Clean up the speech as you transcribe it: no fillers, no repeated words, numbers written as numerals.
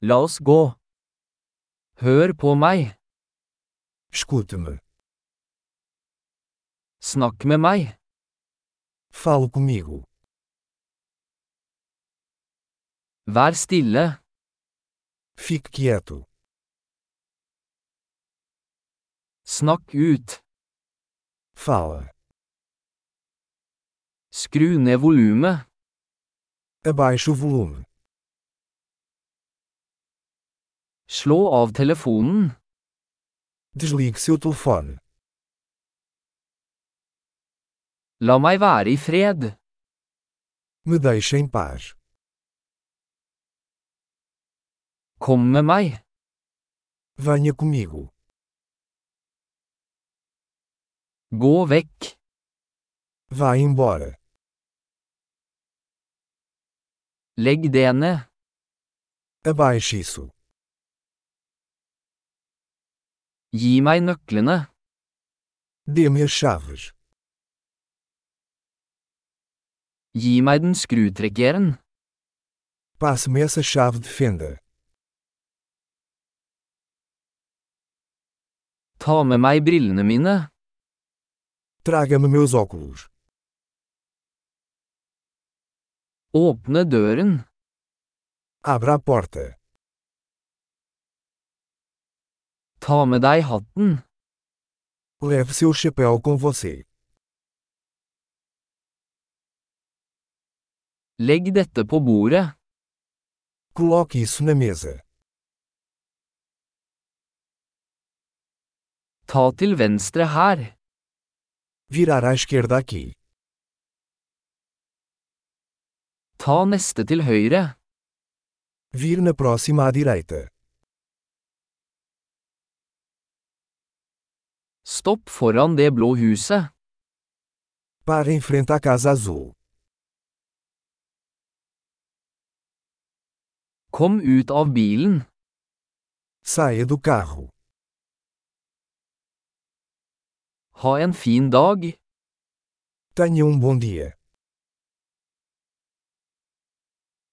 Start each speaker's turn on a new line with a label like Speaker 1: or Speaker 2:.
Speaker 1: La oss gå. Hør på meg.
Speaker 2: Escute-me.
Speaker 1: Snakk med meg.
Speaker 2: Fale comigo.
Speaker 1: Vær stille.
Speaker 2: Fique quieto.
Speaker 1: Snakk ut.
Speaker 2: Fala.
Speaker 1: Skru ned volumet.
Speaker 2: Abaixe o volume.
Speaker 1: Slå av telefonen.
Speaker 2: Desligue seu telefone.
Speaker 1: La meg være i fred.
Speaker 2: Me deixe em paz.
Speaker 1: Kom med meg.
Speaker 2: Venha comigo.
Speaker 1: Gå vekk.
Speaker 2: Vá embora.
Speaker 1: Legg det ned.
Speaker 2: Abaixe isso.
Speaker 1: Gi meg nøklene.
Speaker 2: Dê-me as chaves.
Speaker 1: Gi meg den skrutrekkeren.
Speaker 2: Passe-me essa chave de fenda.
Speaker 1: Ta med meg brillene mine.
Speaker 2: Traga-me meus óculos.
Speaker 1: Åpne døren.
Speaker 2: Abra a porta.
Speaker 1: Ta med deg hatten.
Speaker 2: Leve seu chapéu com você.
Speaker 1: Legg dette på bordet.
Speaker 2: Coloque isso na mesa.
Speaker 1: Ta til venstre her.
Speaker 2: Virar à esquerda aqui.
Speaker 1: Ta neste til høyre.
Speaker 2: Vir na próxima à direita.
Speaker 1: Stopp foran det blå huset.
Speaker 2: Pare em frente à casa azul.
Speaker 1: Kom ut av bilen.
Speaker 2: Saia do carro.
Speaker 1: Ha en fin dag.
Speaker 2: Tenha bom dia.